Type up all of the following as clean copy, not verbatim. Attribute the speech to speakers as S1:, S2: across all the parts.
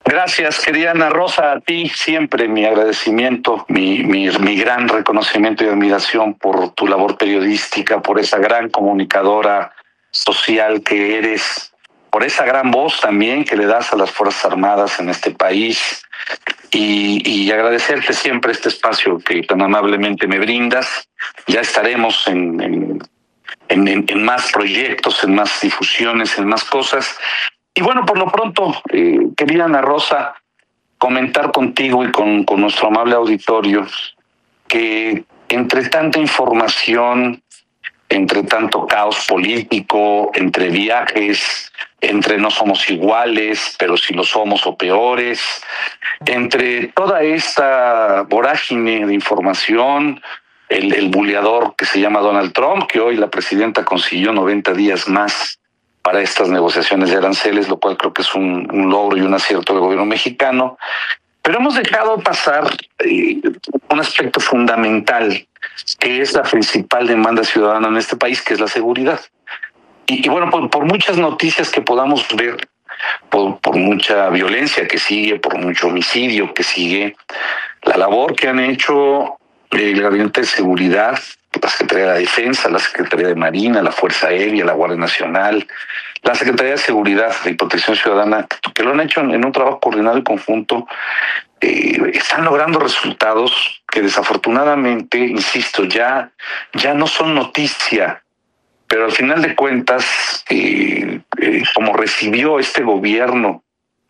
S1: Gracias, querida Ana Rosa, a ti siempre mi agradecimiento, mi gran reconocimiento y admiración por tu labor periodística, por esa gran comunicadora social que eres, por esa gran voz también que le das a las Fuerzas Armadas en este país y agradecerte siempre este espacio que tan amablemente me brindas. Ya estaremos en más proyectos, en más difusiones, en más cosas. Y bueno, por lo pronto, querida Ana Rosa, comentar contigo y con nuestro amable auditorio que entre tanta información, entre tanto caos político, entre viajes, entre no somos iguales, pero sí lo somos o peores, entre toda esta vorágine de información, el buleador que se llama Donald Trump, que hoy la presidenta consiguió 90 días más para estas negociaciones de aranceles, lo cual creo que es un logro y un acierto del gobierno mexicano. Pero hemos dejado pasar un aspecto fundamental, que es la principal demanda ciudadana en este país, que es la seguridad. Y bueno, por muchas noticias que podamos ver, por mucha violencia que sigue, por mucho homicidio que sigue, la labor que han hecho el Gabinete de Seguridad, la Secretaría de la Defensa, la Secretaría de Marina, la Fuerza Aérea, la Guardia Nacional, la Secretaría de Seguridad y Protección Ciudadana, que lo han hecho en un trabajo coordinado y conjunto, están logrando resultados que desafortunadamente, insisto, ya no son noticia, pero al final de cuentas, como recibió este gobierno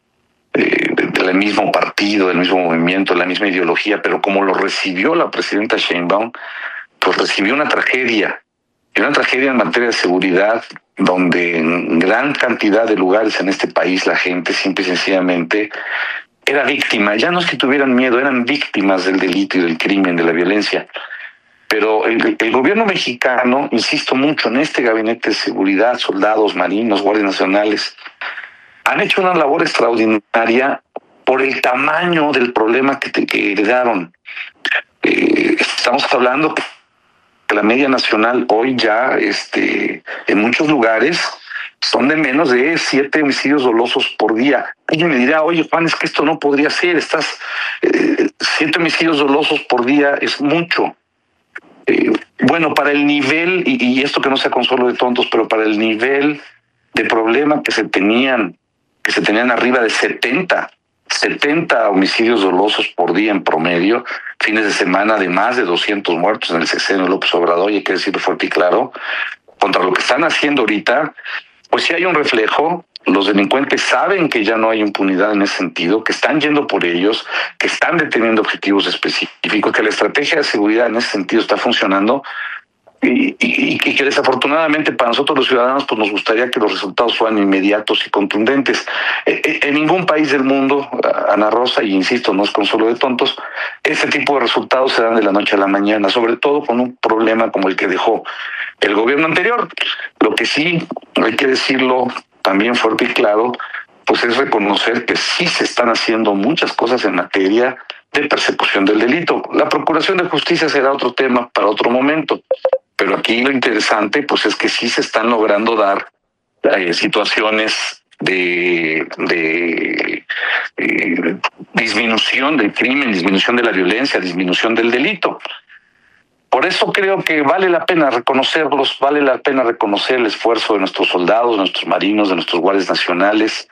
S1: del mismo partido, del mismo movimiento, de la misma ideología, pero como lo recibió la presidenta Sheinbaum, pues recibió una tragedia en materia de seguridad, donde en gran cantidad de lugares en este país la gente simple y sencillamente era víctima. Ya no es que tuvieran miedo, eran víctimas del delito y del crimen, de la violencia. Pero el gobierno mexicano, insisto mucho, en este gabinete de seguridad, soldados, marinos, guardias nacionales, han hecho una labor extraordinaria por el tamaño del problema que heredaron. Estamos hablando que la media nacional hoy ya, en muchos lugares, son de menos de 7 homicidios dolosos por día. Alguien me dirá, oye Juan, es que esto no podría ser, 7 homicidios dolosos por día es mucho. Bueno, para el nivel, y esto que no sea consuelo de tontos, pero para el nivel de problema que se tenían arriba de 70 homicidios dolosos por día en promedio, fines de semana de más de 200 muertos en el sexenio de López Obrador, y hay que decirlo fuerte y claro, contra lo que están haciendo ahorita, pues sí hay un reflejo. Los delincuentes saben que ya no hay impunidad en ese sentido, que están yendo por ellos, que están deteniendo objetivos específicos, que la estrategia de seguridad en ese sentido está funcionando, y que desafortunadamente para nosotros los ciudadanos pues nos gustaría que los resultados fueran inmediatos y contundentes. En ningún país del mundo, Ana Rosa, y insisto, no es consuelo de tontos, este tipo de resultados se dan de la noche a la mañana, sobre todo con un problema como el que dejó el gobierno anterior. Lo que sí, hay que decirlo también fuerte y claro, pues es reconocer que sí se están haciendo muchas cosas en materia de persecución del delito. La procuración de justicia será otro tema para otro momento, pero aquí lo interesante pues es que sí se están logrando dar situaciones de disminución del crimen, disminución de la violencia, disminución del delito. Por eso creo que vale la pena reconocerlos, vale la pena reconocer el esfuerzo de nuestros soldados, de nuestros marinos, de nuestros guardias nacionales,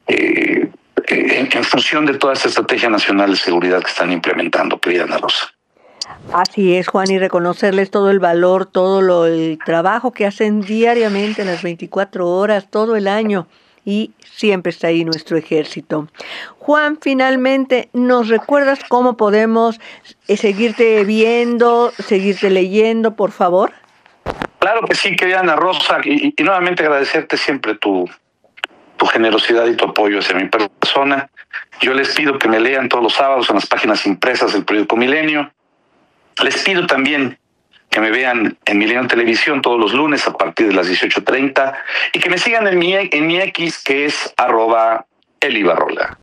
S1: en función de toda esta estrategia nacional de seguridad que están implementando, querida Ana Rosa.
S2: Así es, Juan, y reconocerles todo el valor, el trabajo que hacen diariamente, las 24 horas, todo el año, y siempre está ahí nuestro ejército. Juan, finalmente, ¿nos recuerdas cómo podemos seguirte viendo, seguirte leyendo, por favor?
S1: Claro que sí, querida Ana Rosa, y nuevamente agradecerte siempre tu generosidad y tu apoyo hacia mi persona. Yo les pido que me lean todos los sábados en las páginas impresas del periódico Milenio. Les pido también que me vean en Milenio Televisión todos los lunes a partir de las 18:30 y que me sigan en mi X, que es @elibarrola.